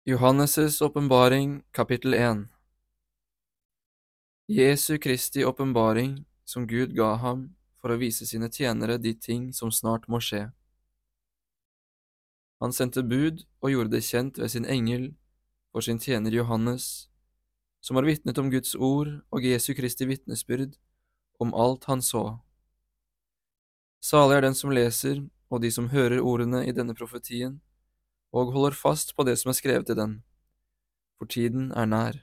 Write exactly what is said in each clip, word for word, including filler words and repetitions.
Johannes' åpenbaring, kapittel én. Jesu Kristi åpenbaring, som Gud ga ham for å vise sine tjenere de ting som snart må skje. Han sendte bud og gjorde det kjent ved sin engel for sin tjener Johannes, som har vitnet om Guds ord og Jesu Kristi vitnesbyrd om alt han så. Salig er den som leser, og de som hører ordene i denne profetien, og holder fast på det som er skrevet i den, for tiden er nær.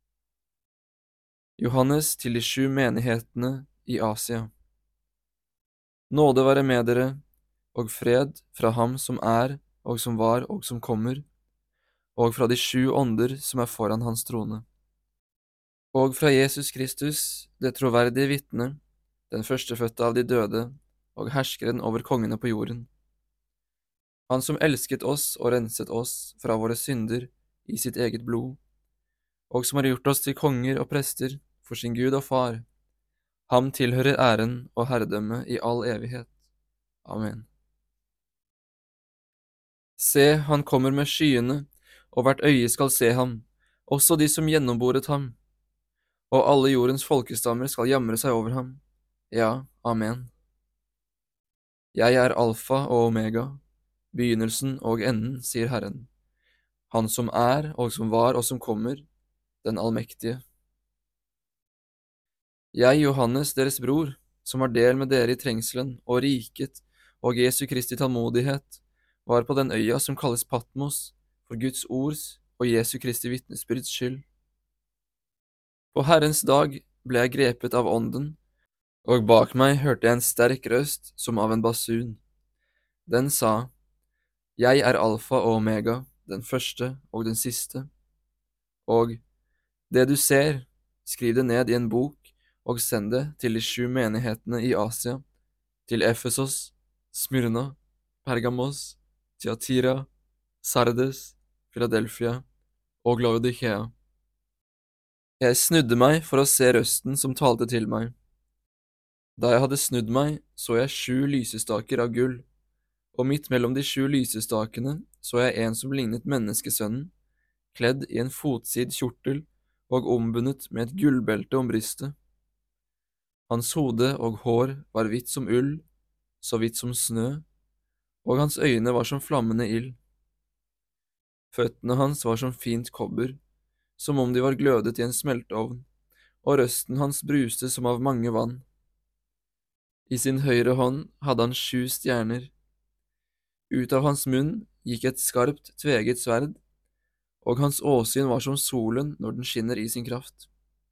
Johannes til de sju menighetene i Asia. Nåde være med dere, og fred fra ham som er, og som var, og som kommer, og fra de sju ånder som er foran hans trone. Og fra Jesus Kristus, det troverdige vitne, den førstefødte av de døde, og herskeren over kongene på jorden. Han som elsket oss og renset oss fra våre synder i sitt eget blod, og som har gjort oss til konger og prester for sin Gud og Far. Ham tilhører æren og herredømme i all evighet. Amen. Se, han kommer med skyene, og hvert øye skal se ham, også de som gjennomboret ham. Og alle jordens folkestammer skal jamre seg over ham. Ja, amen. Jeg er alfa og omega, begynnelsen og enden, sier Herren. Han som er, og som var, og som kommer, den allmektige. Jeg, Johannes, deres bror, som har del med dere i trengselen og riket og Jesu Kristi tålmodighet, var på den øya som kalles Patmos, for Guds ords og Jesu Kristi vitnesbyrds skyld. På Herrens dag ble jeg grepet av ånden, og bak meg hørte jeg en sterk røst som av en basun. Den sa, Jeg er alfa og omega, den første og den siste. Og det du ser, skriv det ned i en bok, og send det til de sju menighetene i Asia, til Efesos, Smyrna, Pergamos, Thyatira, Sardes, Philadelphia og Laodikea. Jeg snudde meg for å se røsten som talte til meg. Da jeg hadde snudd meg, så jeg sju lysestaker av gull, og midt mellom de sju lysestakene så jeg en som lignet menneskesønnen, kledd i en fotsid kjortel og ombundet med et gullbelte om brystet. Hans hode og hår var hvitt som ull, så hvitt som snø, og hans øyne var som flammende ild. Føttene hans var som fint kobber, som om de var glødet i en smelteovn, og røsten hans bruste som av mange vann. I sin høyre hånd hadde han sju stjerner. Ut av hans munn gikk et skarpt, tveget sverd, og hans åsyn var som solen når den skinner i sin kraft.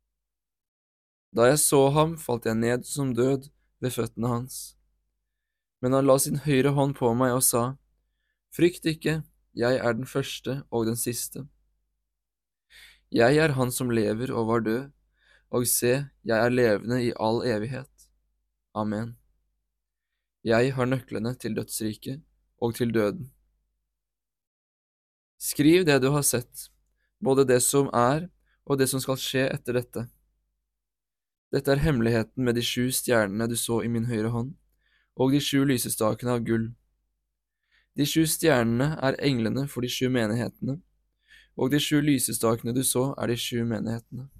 Da jeg så ham, falt jeg ned som død ved føttene hans. Men han la sin høyre hånd på meg og sa, Frykt ikke, jeg er den første og den siste. Jeg er han som lever og var død, og se, jeg er levende i all evighet. Amen. Jeg har nøklene til dødsriket og til døden. Skriv det du har sett, både det som er og det som skal skje etter dette. Dette er hemmeligheten med de sju stjernene du så i min høyre hånd, og de sju lysestakene av gull. De sju stjernene er englene for de sju menighetene, og de sju lysestakene du så er de sju menighetene.